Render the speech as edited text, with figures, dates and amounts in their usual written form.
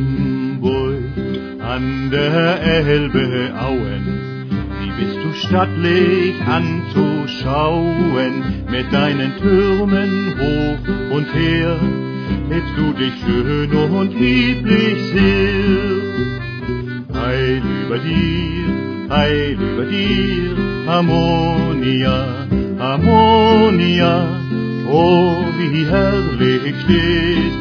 Hamburg an der Elbe Auen, wie bist du stattlich anzuschauen, mit deinen Türmen hoch und her, hältst du dich schön und lieblich sehr. Heil über dir, Harmonia, Harmonia, oh wie herrlich stehst